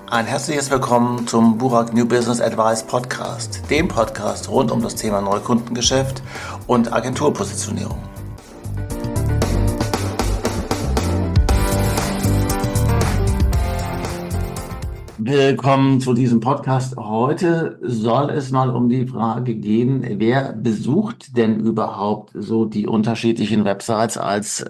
Ein herzliches Willkommen zum Burak New Business Advice Podcast, dem Podcast rund um das Thema Neukundengeschäft und Agenturpositionierung. Willkommen zu diesem Podcast. Heute soll es mal um die Frage gehen, wer besucht denn überhaupt so die unterschiedlichen Websites als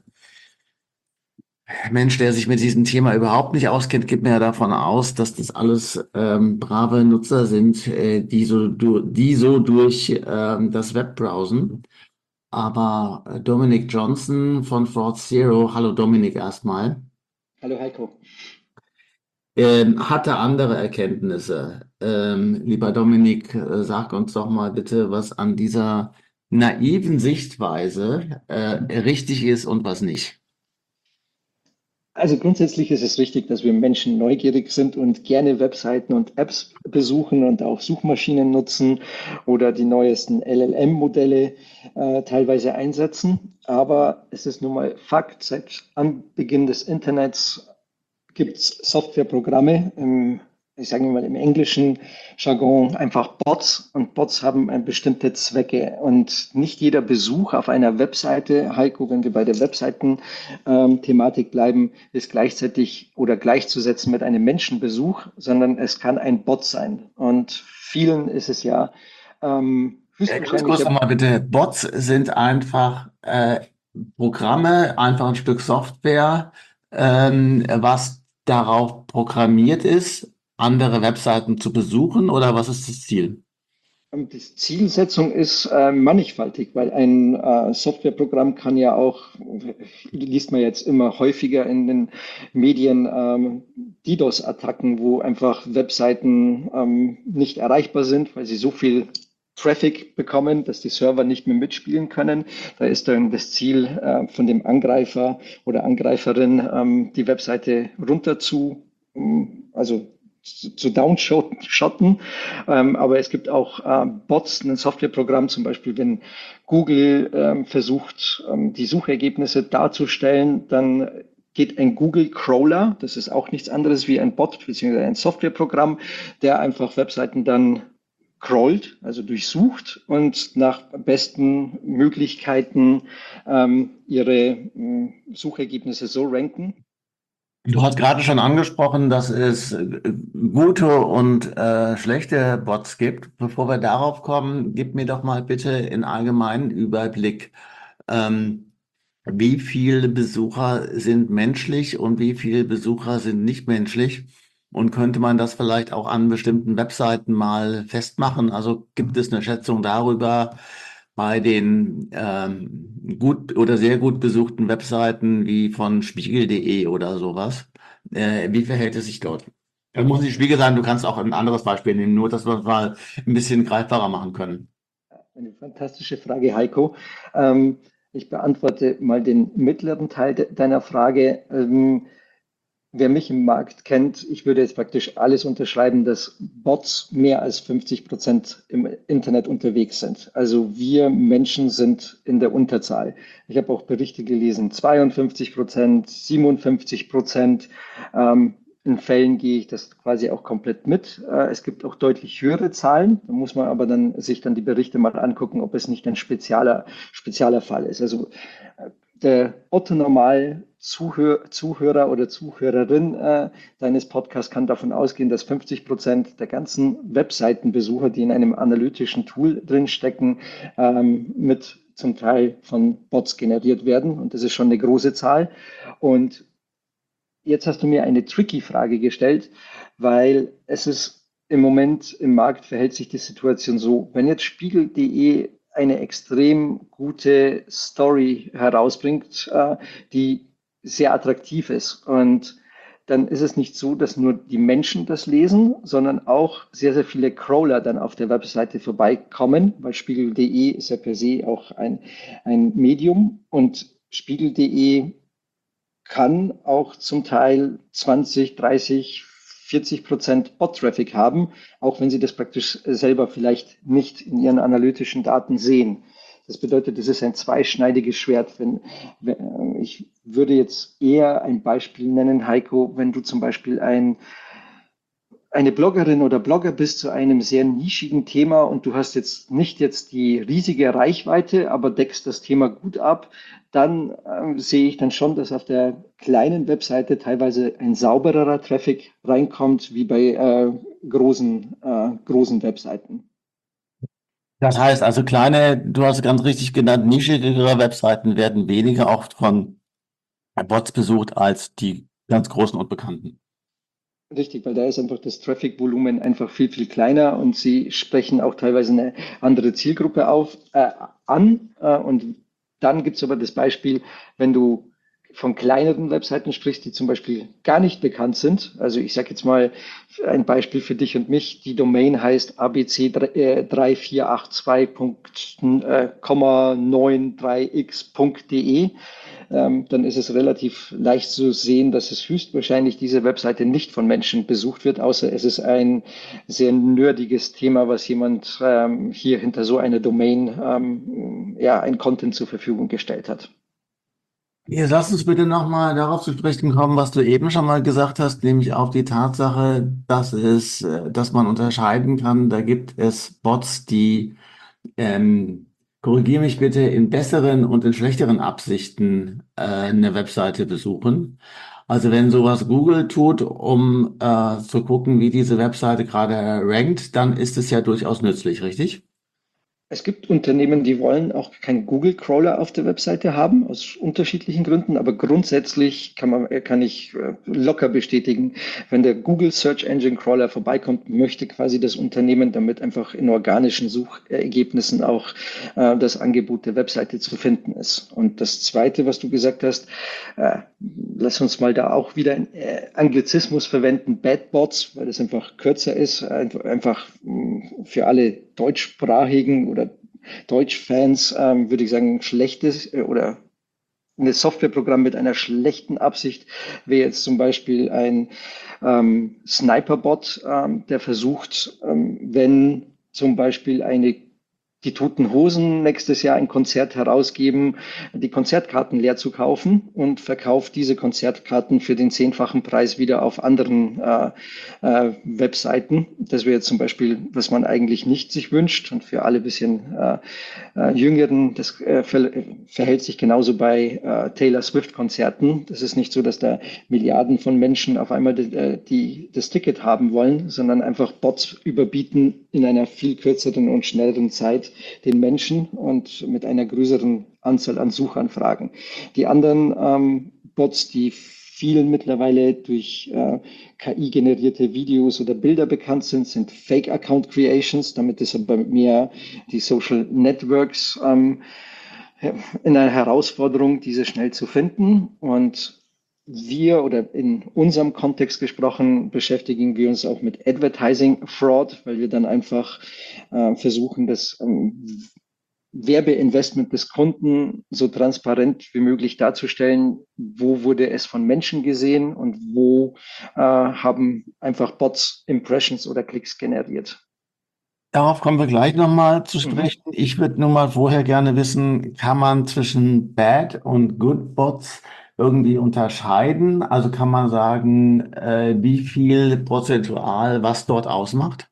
Mensch, der sich mit diesem Thema überhaupt nicht auskennt, geht mir ja davon aus, dass das alles brave Nutzer sind, die so durch das Web browsen. Aber Dominic Johnson von Fraud Zero, hallo Dominic erstmal, Hallo Heiko. hatte andere Erkenntnisse. Lieber Dominic, sag uns doch mal bitte, was an dieser naiven Sichtweise richtig ist und was nicht. Also grundsätzlich ist es richtig, dass wir Menschen neugierig sind und gerne Webseiten und Apps besuchen und auch Suchmaschinen nutzen oder die neuesten LLM-Modelle teilweise einsetzen. Aber es ist nun mal Fakt, seit Anbeginn des Internets gibt es Softwareprogramme, ich sage mal im englischen Jargon einfach Bots, und Bots haben bestimmte Zwecke, und nicht jeder Besuch auf einer Webseite, Heiko, wenn wir bei der Webseiten-Thematik bleiben, ist gleichzeitig oder gleichzusetzen mit einem Menschenbesuch, sondern es kann ein Bot sein, und vielen ist es ja Ganz kurz höchstwahrscheinlich. nochmal bitte. Bots sind einfach Programme, einfach ein Stück Software, was darauf programmiert ist, andere Webseiten zu besuchen, oder was ist das Ziel? Die Zielsetzung ist mannigfaltig, weil ein Softwareprogramm kann ja auch, liest man jetzt immer häufiger in den Medien, DDoS-Attacken, wo einfach Webseiten nicht erreichbar sind, weil sie so viel Traffic bekommen, dass die Server nicht mehr mitspielen können. Da ist dann das Ziel von dem Angreifer oder Angreiferin, die Webseite runter also zu downshotten. Aber es gibt auch Bots, ein Softwareprogramm, zum Beispiel, wenn Google versucht, die Suchergebnisse darzustellen, dann geht ein Google Crawler, das ist auch nichts anderes wie ein Bot bzw. ein Softwareprogramm, der einfach Webseiten dann crawlt, also durchsucht und nach besten Möglichkeiten ihre Suchergebnisse so ranken. Du hast gerade schon angesprochen, dass es gute und schlechte Bots gibt. Bevor wir darauf kommen, gib mir doch mal bitte in allgemeinen Überblick. Ähm, Wie viele Besucher sind menschlich und wie viele Besucher sind nicht menschlich? Und könnte man das vielleicht auch an bestimmten Webseiten mal festmachen? Also gibt es eine Schätzung darüber bei den gut oder sehr gut besuchten Webseiten wie von spiegel.de oder sowas? Wie verhält es sich dort? Das muss nicht Spiegel sein, du kannst auch ein anderes Beispiel nehmen, nur dass wir es mal ein bisschen greifbarer machen können. Eine fantastische Frage, Heiko. Ähm, Ich beantworte mal den mittleren Teil deiner Frage. Wer mich im Markt kennt, ich würde jetzt praktisch alles unterschreiben, dass Bots mehr als 50% im Internet unterwegs sind. Also wir Menschen sind in der Unterzahl. Ich habe auch Berichte gelesen, 52%, 57%. In Fällen gehe ich das quasi auch komplett mit. Es gibt auch deutlich höhere Zahlen. Da muss man aber dann sich dann die Berichte mal angucken, ob es nicht ein spezieller Fall ist. Also der Otto-Normal-Zuhörer oder Zuhörerin deines Podcasts kann davon ausgehen, dass 50% der ganzen Webseitenbesucher, die in einem analytischen Tool drinstecken, mit zum Teil von Bots generiert werden. Und das ist schon eine große Zahl. Und jetzt hast du mir eine tricky Frage gestellt, weil es ist im Moment im Markt verhält sich die Situation so, wenn jetzt Spiegel.de eine extrem gute Story herausbringt, die sehr attraktiv ist, und dann ist es nicht so, dass nur die Menschen das lesen, sondern auch sehr, sehr viele Crawler dann auf der Webseite vorbeikommen, weil Spiegel.de ist ja per se auch ein Medium, und Spiegel.de kann auch zum Teil 20, 30, 40% Bot-Traffic haben, auch wenn sie das praktisch selber vielleicht nicht in ihren analytischen Daten sehen. Das bedeutet, es ist ein zweischneidiges Schwert. Ich würde jetzt eher ein Beispiel nennen, Heiko, wenn du zum Beispiel ein eine Bloggerin oder Blogger bist zu einem sehr nischigen Thema und du hast jetzt nicht jetzt die riesige Reichweite, aber deckst das Thema gut ab, dann sehe ich dann schon, dass auf der kleinen Webseite teilweise ein saubererer Traffic reinkommt, wie bei großen Webseiten. Das heißt also kleine, du hast es ganz richtig genannt, nischigere Webseiten werden weniger oft von Bots besucht als die ganz großen und bekannten. Richtig, weil da ist einfach das Traffic-Volumen einfach viel, viel kleiner und sie sprechen auch teilweise eine andere Zielgruppe an. Und dann gibt es aber das Beispiel, wenn du von kleineren Webseiten sprichst, die zum Beispiel gar nicht bekannt sind. Also ich sage jetzt mal ein Beispiel für dich und mich. Die Domain heißt abc3482.93x.de. Dann ist es relativ leicht zu sehen, dass es höchstwahrscheinlich diese Webseite nicht von Menschen besucht wird, außer es ist ein sehr nerdiges Thema, was jemand hier hinter so einer Domain ja, ein Content zur Verfügung gestellt hat. Jetzt lass uns bitte nochmal darauf zu sprechen kommen, was du eben schon mal gesagt hast, nämlich auf die Tatsache, dass man unterscheiden kann. Da gibt es Bots, die, korrigiere mich bitte, in besseren und in schlechteren Absichten eine Webseite besuchen. Also wenn sowas Google tut, um zu gucken, wie diese Webseite gerade rankt, dann ist es ja durchaus nützlich, richtig? Es gibt Unternehmen, die wollen auch keinen Google-Crawler auf der Webseite haben, aus unterschiedlichen Gründen, aber grundsätzlich kann ich locker bestätigen, wenn der Google Search Engine Crawler vorbeikommt, möchte quasi das Unternehmen damit einfach in organischen Suchergebnissen auch das Angebot der Webseite zu finden ist. Und das Zweite, was du gesagt hast, äh, lass uns mal da auch wieder einen Anglizismus verwenden, Badbots, weil das einfach kürzer ist, einfach für alle deutschsprachigen oder Deutschfans, würde ich sagen, schlechtes oder ein Softwareprogramm mit einer schlechten Absicht wäre jetzt zum Beispiel ein Sniperbot, der versucht, wenn zum Beispiel die Toten Hosen nächstes Jahr ein Konzert herausgeben, die Konzertkarten leer zu kaufen und verkauft diese Konzertkarten für den 10-fachen Preis wieder auf anderen Webseiten. Das wäre jetzt zum Beispiel, was man eigentlich nicht sich wünscht und für alle bisschen Jüngeren, das verhält sich genauso bei Taylor Swift-Konzerten. Das ist nicht so, dass da Milliarden von Menschen auf einmal das Ticket haben wollen, sondern einfach Bots überbieten in einer viel kürzeren und schnelleren Zeit den Menschen und mit einer größeren Anzahl an Suchanfragen. Die anderen Bots, die vielen mittlerweile durch KI-generierte Videos oder Bilder bekannt sind Fake-Account Creations. Damit ist aber mehr die Social Networks in einer Herausforderung, diese schnell zu finden. Und wir oder in unserem Kontext gesprochen, beschäftigen wir uns auch mit Advertising Fraud, weil wir dann einfach versuchen, das Werbeinvestment des Kunden so transparent wie möglich darzustellen, wo wurde es von Menschen gesehen und wo haben einfach Bots Impressions oder Klicks generiert. Darauf kommen wir gleich nochmal zu Mhm. sprechen. Ich würde nur mal vorher gerne wissen, kann man zwischen Bad und Good Bots irgendwie unterscheiden? Also kann man sagen, wie viel prozentual was dort ausmacht?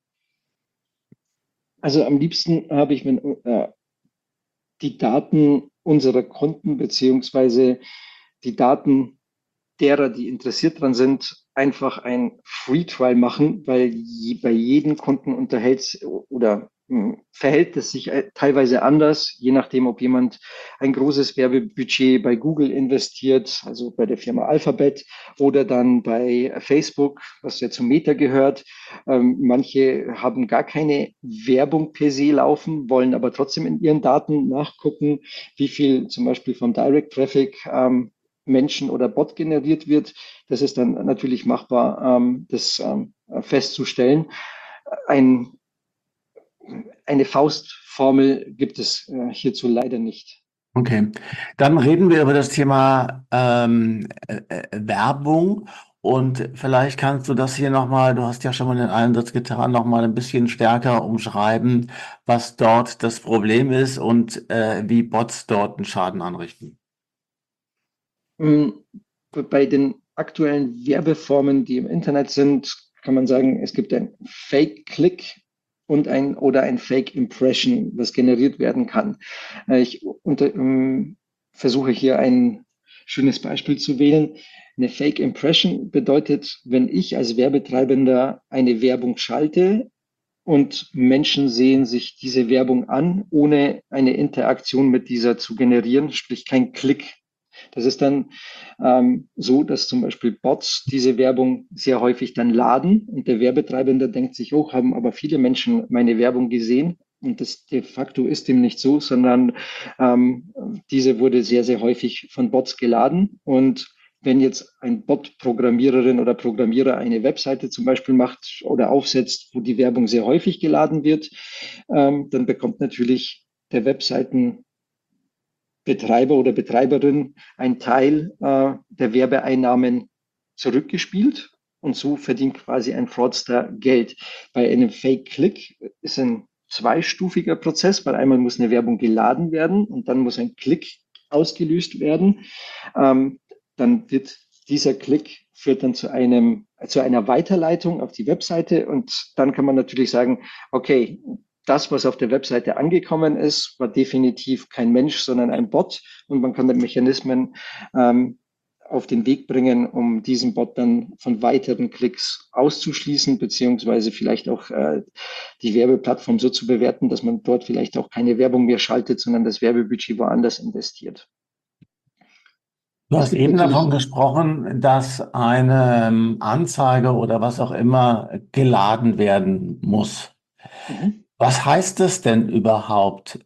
Also am liebsten habe ich, wenn die Daten unserer Kunden beziehungsweise die Daten derer, die interessiert dran sind, einfach ein Free Trial machen, weil bei jedem Kunden unterhält oder verhält es sich teilweise anders, je nachdem, ob jemand ein großes Werbebudget bei Google investiert, also bei der Firma Alphabet oder dann bei Facebook, was ja zum Meta gehört. Manche haben gar keine Werbung per se laufen, wollen aber trotzdem in ihren Daten nachgucken, wie viel zum Beispiel vom Direct Traffic Menschen oder Bot generiert wird. Das ist dann natürlich machbar, das festzustellen. Ein, eine Faustformel gibt es hierzu leider nicht. Okay, dann reden wir über das Thema Werbung und vielleicht kannst du das hier nochmal, du hast ja schon mal den Einsatz getan, nochmal ein bisschen stärker umschreiben, was dort das Problem ist und wie Bots dort einen Schaden anrichten. Bei den aktuellen Werbeformen, die im Internet sind, kann man sagen, es gibt ein Fake-Click und ein Fake-Impression, was generiert werden kann. Ich versuche hier ein schönes Beispiel zu wählen. Eine Fake-Impression bedeutet, wenn ich als Werbetreibender eine Werbung schalte und Menschen sehen sich diese Werbung an, ohne eine Interaktion mit dieser zu generieren, sprich kein Klick. Das ist dann so, dass zum Beispiel Bots diese Werbung sehr häufig dann laden und der Werbetreibende denkt sich, oh, haben aber viele Menschen meine Werbung gesehen. Und das de facto ist dem nicht so, sondern diese wurde sehr, sehr häufig von Bots geladen. Und wenn jetzt ein Bot-Programmiererin oder Programmierer eine Webseite zum Beispiel macht oder aufsetzt, wo die Werbung sehr häufig geladen wird, dann bekommt natürlich der Webseitenbetreiber oder Betreiberin einen Teil der Werbeeinnahmen zurückgespielt und so verdient quasi ein Fraudster Geld. Bei einem Fake-Click ist ein zweistufiger Prozess, weil einmal muss eine Werbung geladen werden und dann muss ein Klick ausgelöst werden. Dann wird dieser Klick führt dann zu einer Weiterleitung auf die Webseite und dann kann man natürlich sagen, okay, das, was auf der Webseite angekommen ist, war definitiv kein Mensch, sondern ein Bot und man kann dann Mechanismen auf den Weg bringen, um diesen Bot dann von weiteren Klicks auszuschließen, beziehungsweise vielleicht auch die Werbeplattform so zu bewerten, dass man dort vielleicht auch keine Werbung mehr schaltet, sondern das Werbebudget woanders investiert. Du Es hast gibt eben davon natürlich, gesprochen, dass eine Anzeige oder was auch immer geladen werden muss. mhm. Was heißt das denn überhaupt?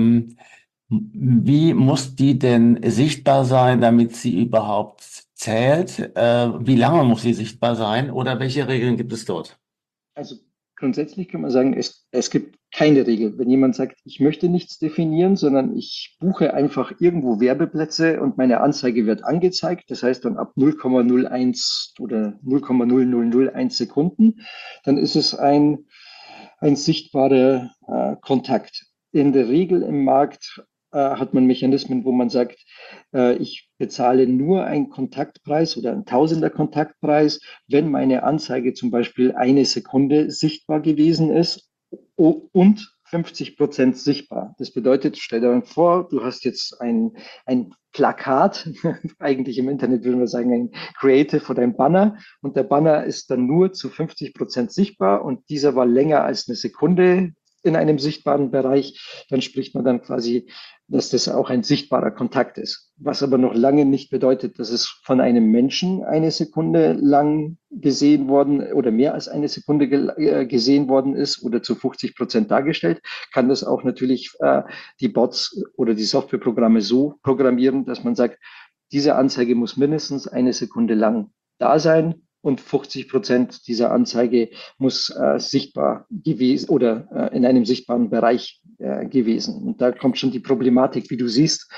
Wie muss die denn sichtbar sein, damit sie überhaupt zählt? Wie lange muss sie sichtbar sein oder welche Regeln gibt es dort? Also grundsätzlich kann man sagen, es gibt keine Regel. Wenn jemand sagt, ich möchte nichts definieren, sondern ich buche einfach irgendwo Werbeplätze und meine Anzeige wird angezeigt, das heißt dann ab 0,01 oder 0,0001 Sekunden, dann ist es ein sichtbarer Kontakt. In der Regel im Markt hat man Mechanismen, wo man sagt, ich bezahle nur einen Kontaktpreis oder einen Tausender Kontaktpreis, wenn meine Anzeige zum Beispiel eine Sekunde sichtbar gewesen ist und 50% sichtbar. Das bedeutet, stell dir vor, du hast jetzt ein Plakat, eigentlich im Internet würden wir sagen, ein Creative oder ein Banner und der Banner ist dann nur zu 50% sichtbar und dieser war länger als eine Sekunde in einem sichtbaren Bereich, dann spricht man dann quasi, dass das auch ein sichtbarer Kontakt ist. Was aber noch lange nicht bedeutet, dass es von einem Menschen eine Sekunde lang gesehen worden oder mehr als eine Sekunde gesehen worden ist oder zu 50% dargestellt, kann das auch natürlich die Bots oder die Softwareprogramme so programmieren, dass man sagt, diese Anzeige muss mindestens eine Sekunde lang da sein und 50% dieser Anzeige muss sichtbar gewesen oder in einem sichtbaren Bereich gewesen. Und da kommt schon die Problematik, wie du siehst.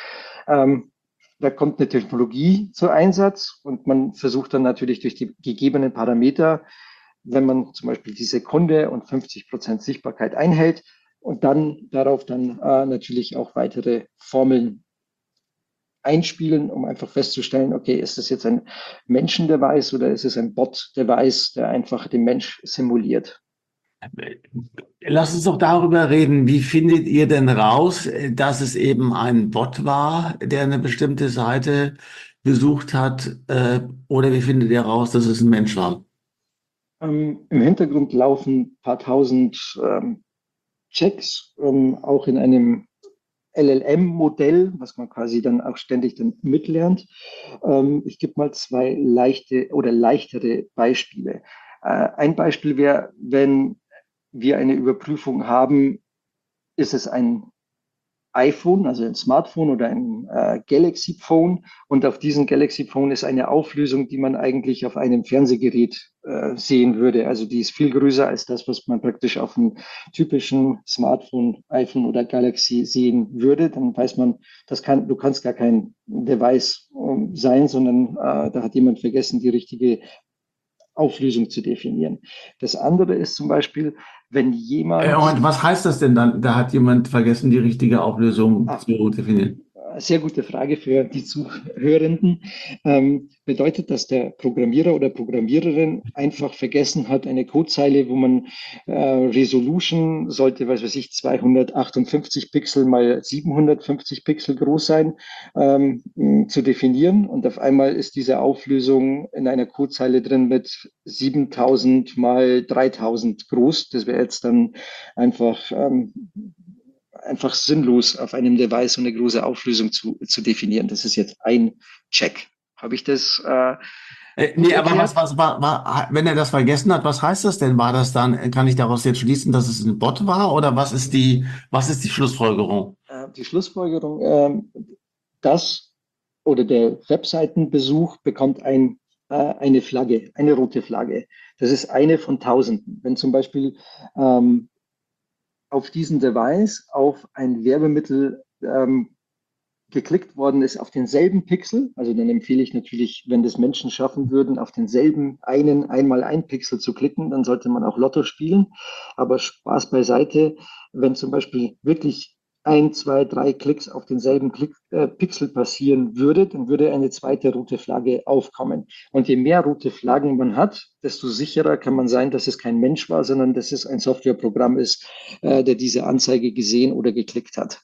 Da kommt eine Technologie zu Einsatz und man versucht dann natürlich durch die gegebenen Parameter, wenn man zum Beispiel die Sekunde und 50% Sichtbarkeit einhält und dann darauf dann natürlich auch weitere Formeln einspielen, um einfach festzustellen, okay, ist das jetzt ein Menschen, der weiß, oder ist es ein Bot, der weiß, der einfach den Mensch simuliert? Lass uns doch darüber reden. Wie findet ihr denn raus, dass es eben ein Bot war, der eine bestimmte Seite besucht hat, oder wie findet ihr raus, dass es ein Mensch war? Im Hintergrund laufen ein paar tausend Checks, auch in einem LLM-Modell, was man quasi dann auch ständig dann mitlernt. Ich gebe mal zwei leichte oder leichtere Beispiele. Ein Beispiel wäre, wenn wir eine Überprüfung haben, ist es ein iPhone, also ein Smartphone oder ein Galaxy Phone. Und auf diesem Galaxy Phone ist eine Auflösung, die man eigentlich auf einem Fernsehgerät sehen würde. Also die ist viel größer als das, was man praktisch auf einem typischen Smartphone, iPhone oder Galaxy sehen würde. Dann weiß man, du kannst gar kein Device sein, sondern da hat jemand vergessen, die richtige Auflösung zu definieren. Das andere ist zum Beispiel, wenn jemand Und was heißt das denn dann? Da hat jemand vergessen, die richtige Auflösung ah, zu definieren. Sehr gute Frage für die Zuhörenden. Bedeutet, dass der Programmierer oder Programmiererin einfach vergessen hat, eine Codezeile, wo man Resolution sollte, was weiß ich, 258 Pixel mal 750 Pixel groß sein, zu definieren. Und auf einmal ist diese Auflösung in einer Codezeile drin mit 7000 mal 3000 groß. Das wäre jetzt dann einfach einfach sinnlos auf einem Device so eine große Auflösung zu definieren. Das ist jetzt ein Check. Habe ich das gut Nee, aber erklärt? wenn er das vergessen hat, was heißt das denn? War das dann, kann ich daraus jetzt schließen, dass es ein Bot war oder was ist die Schlussfolgerung? Die Schlussfolgerung, das oder der Webseitenbesuch bekommt eine Flagge, eine rote Flagge. Das ist eine von Tausenden. Wenn zum Beispiel auf diesem Device auf ein Werbemittel geklickt worden ist auf denselben Pixel, also dann empfehle ich natürlich, wenn das Menschen schaffen würden, auf denselben einmal ein Pixel zu klicken, dann sollte man auch Lotto spielen. Aber Spaß beiseite, wenn zum Beispiel wirklich ein, zwei, drei Klicks auf denselben Pixel passieren würde, dann würde eine zweite rote Flagge aufkommen. Und je mehr rote Flaggen man hat, desto sicherer kann man sein, dass es kein Mensch war, sondern dass es ein Softwareprogramm ist, der diese Anzeige gesehen oder geklickt hat.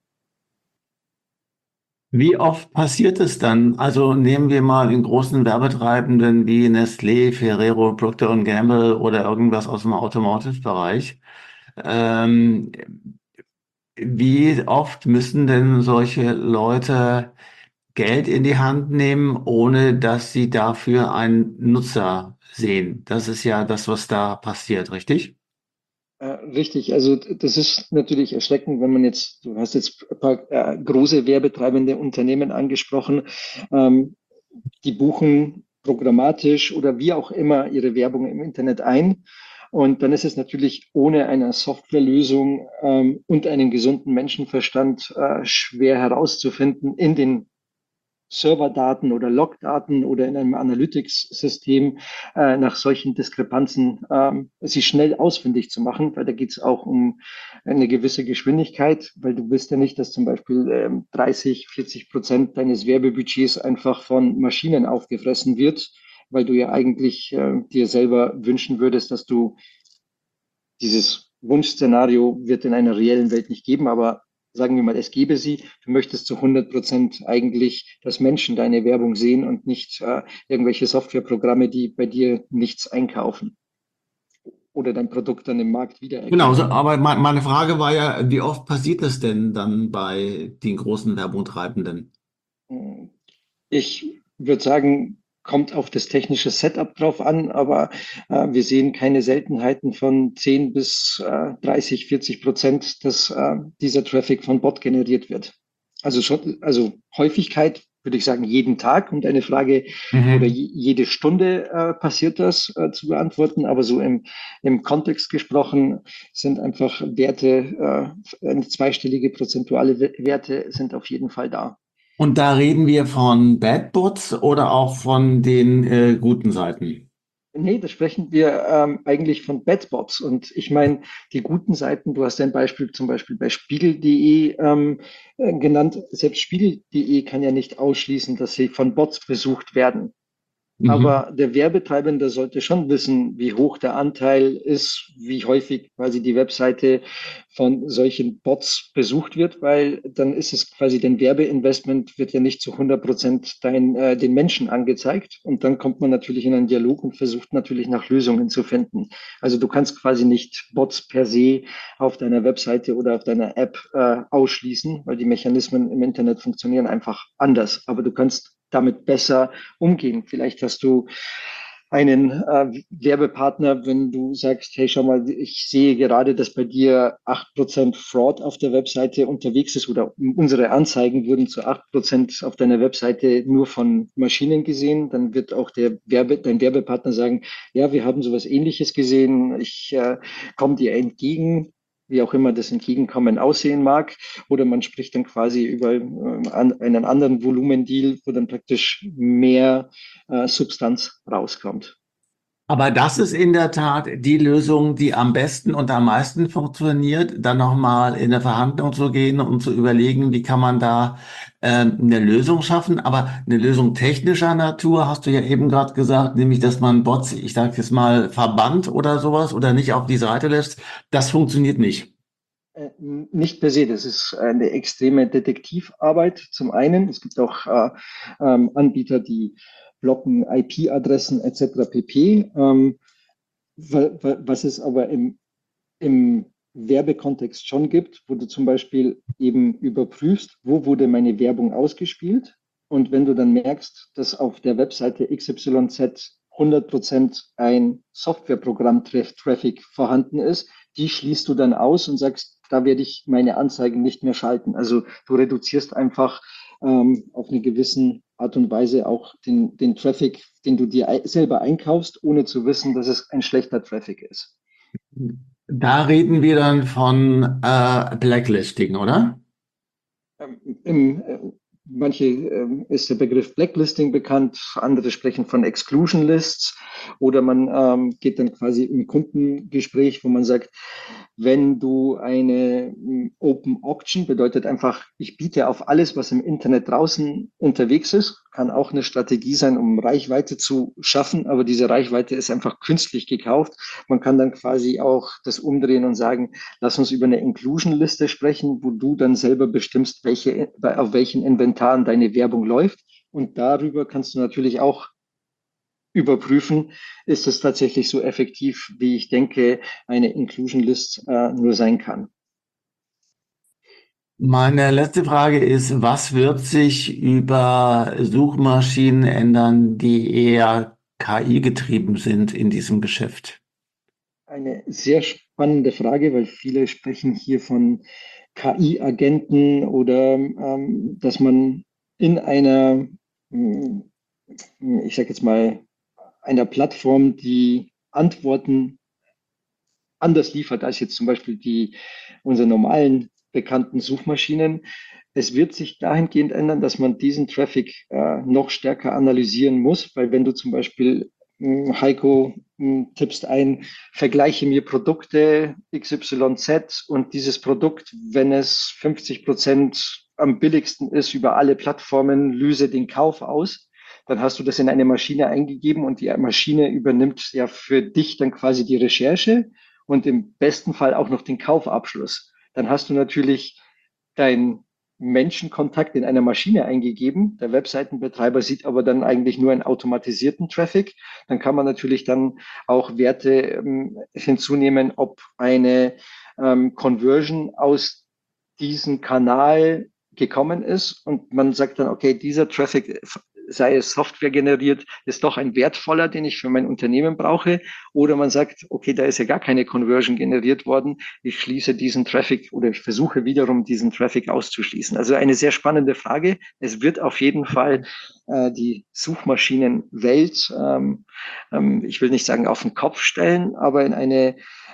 Wie oft passiert es dann? Also nehmen wir mal in großen Werbetreibenden wie Nestlé, Ferrero, Procter Gamble oder irgendwas aus dem Automotive-Bereich. Ähm, Wie oft müssen denn solche Leute Geld in die Hand nehmen, ohne dass sie dafür einen Nutzer sehen? Das ist ja das, was da passiert, richtig? Richtig, also das ist natürlich erschreckend, wenn man jetzt, du hast jetzt ein paar große werbetreibende Unternehmen angesprochen, ähm, die buchen programmatisch oder wie auch immer ihre Werbung im Internet ein. Und dann ist es natürlich ohne eine Softwarelösung und einen gesunden Menschenverstand schwer herauszufinden in den Serverdaten oder Logdaten oder in einem Analytics-System nach solchen Diskrepanzen sie schnell ausfindig zu machen, weil da geht es auch um eine gewisse Geschwindigkeit, weil du willst ja nicht, dass zum Beispiel 30, 40% deines Werbebudgets einfach von Maschinen aufgefressen wird, weil du ja eigentlich dir selber wünschen würdest, dass du dieses Wunschszenario wird in einer reellen Welt nicht geben, aber sagen wir mal, es gäbe sie. Du möchtest zu 100% eigentlich, dass Menschen deine Werbung sehen und nicht irgendwelche Softwareprogramme, die bei dir nichts einkaufen oder dein Produkt dann im Markt Genau, so, wiedererkennen. aber meine Frage war ja, wie oft passiert das denn dann bei den großen Werbungtreibenden? Ich würde sagen, kommt auf das technische Setup drauf an, aber wir sehen keine Seltenheiten von 10 bis 30, 40%, dass dieser Traffic von Bot generiert wird. Also schon, also Häufigkeit würde ich sagen, jeden Tag und eine Frage oder Mhm. jede Stunde passiert das zu beantworten, aber so im Kontext gesprochen sind einfach Werte, eine zweistellige prozentuale Werte sind auf jeden Fall da. Und da reden wir von Bad Bots oder auch von den guten Seiten. Nee, da sprechen wir eigentlich von Batbots. Und ich meine, die guten Seiten, du hast ein Beispiel zum Beispiel bei Spiegel.de genannt. Selbst Spiegel.de kann ja nicht ausschließen, dass sie von Bots besucht werden. Mhm. Aber der Werbetreibende sollte schon wissen, wie hoch der Anteil ist, wie häufig quasi die Webseite von solchen Bots besucht wird, weil dann ist es quasi dein Werbeinvestment wird ja nicht zu 100% den Menschen angezeigt. Und dann kommt man natürlich in einen Dialog und versucht natürlich nach Lösungen zu finden. Also du kannst quasi nicht Bots per se auf deiner Webseite oder auf deiner App ausschließen, weil die Mechanismen im Internet funktionieren einfach anders. Aber du kannst damit besser umgehen. Vielleicht hast du einen Werbepartner, wenn du sagst, hey, schau mal, ich sehe gerade, dass bei dir 8% Fraud auf der Webseite unterwegs ist oder unsere Anzeigen wurden zu 8% auf deiner Webseite nur von Maschinen gesehen, dann wird auch dein Werbepartner sagen, ja, wir haben sowas Ähnliches gesehen, ich komme dir entgegen, wie auch immer das Entgegenkommen aussehen mag. Oder man spricht dann quasi über einen anderen Volumendeal, wo dann praktisch mehr Substanz rauskommt. Aber das ist in der Tat die Lösung, die am besten und am meisten funktioniert, dann nochmal in eine Verhandlung zu gehen und zu überlegen, wie kann man da eine Lösung schaffen. Aber eine Lösung technischer Natur, hast du ja eben gerade gesagt, nämlich, dass man Bots, ich sage jetzt mal, verbannt oder sowas oder nicht auf die Seite lässt, das funktioniert nicht. Nicht per se, das ist eine extreme Detektivarbeit zum einen. Es gibt auch Anbieter, die blocken IP-Adressen etc. pp. Was es aber im Werbekontext schon gibt, wo du zum Beispiel eben überprüfst, wo wurde meine Werbung ausgespielt. Und wenn du dann merkst, dass auf der Webseite XYZ 100% ein Softwareprogramm-Traffic vorhanden ist, die schließt du dann aus und sagst, da werde ich meine Anzeigen nicht mehr schalten. Also du reduzierst einfach auf eine gewisse Art und Weise auch den Traffic, den du dir selber einkaufst, ohne zu wissen, dass es ein schlechter Traffic ist. Da reden wir dann von Blacklisting, oder? Im, manche ist der Begriff Blacklisting bekannt, andere sprechen von Exclusion Lists oder man geht dann quasi im Kundengespräch, wo man sagt, wenn du eine Open Auction bedeutet einfach, ich biete auf alles, was im Internet draußen unterwegs ist, kann auch eine Strategie sein, um Reichweite zu schaffen, aber diese Reichweite ist einfach künstlich gekauft. Man kann dann quasi auch das umdrehen und sagen, lass uns über eine Inclusion-Liste sprechen, wo du dann selber bestimmst, auf welchen Inventaren deine Werbung läuft. Und darüber kannst du natürlich auch überprüfen, ist es tatsächlich so effektiv, wie ich denke, eine Inclusion List nur sein kann. Meine letzte Frage ist, was wird sich über Suchmaschinen ändern, die eher KI-getrieben sind in diesem Geschäft? Eine sehr spannende Frage, weil viele sprechen hier von KI-Agenten oder dass man in einer, ich sage jetzt mal, einer Plattform, die Antworten anders liefert als jetzt zum Beispiel unsere normalen bekannten Suchmaschinen. Es wird sich dahingehend ändern, dass man diesen Traffic noch stärker analysieren muss, weil wenn du zum Beispiel Heiko tippst ein, vergleiche mir Produkte XYZ und dieses Produkt, wenn es 50% am billigsten ist über alle Plattformen, löse den Kauf aus. Dann hast du das in eine Maschine eingegeben und die Maschine übernimmt ja für dich dann quasi die Recherche und im besten Fall auch noch den Kaufabschluss. Dann hast du natürlich deinen Menschenkontakt in einer Maschine eingegeben. Der Webseitenbetreiber sieht aber dann eigentlich nur einen automatisierten Traffic. Dann kann man natürlich dann auch Werte hinzunehmen, ob eine Conversion aus diesem Kanal gekommen ist und man sagt dann, okay, dieser Traffic, sei es Software generiert, ist doch ein wertvoller, den ich für mein Unternehmen brauche. Oder man sagt, okay, da ist ja gar keine Conversion generiert worden. Ich schließe diesen Traffic oder ich versuche wiederum diesen Traffic auszuschließen. Also eine sehr spannende Frage. Es wird auf jeden Fall die Suchmaschinenwelt, ich will nicht sagen auf den Kopf stellen, aber in eine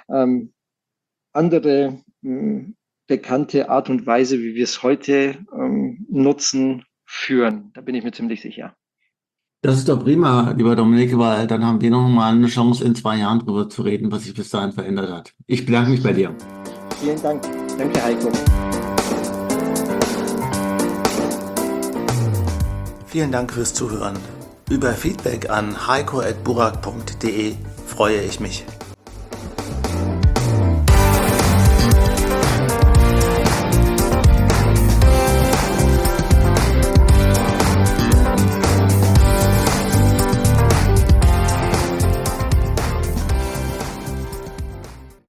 andere bekannte Art und Weise, wie wir es heute nutzen, führen. Da bin ich mir ziemlich sicher. Das ist doch prima, lieber Dominik, weil dann haben wir noch mal eine Chance, in 2 Jahren drüber zu reden, was sich bis dahin verändert hat. Ich bedanke mich bei dir. Vielen Dank. Danke, Heiko. Vielen Dank fürs Zuhören. Über Feedback an heiko@burak.de freue ich mich.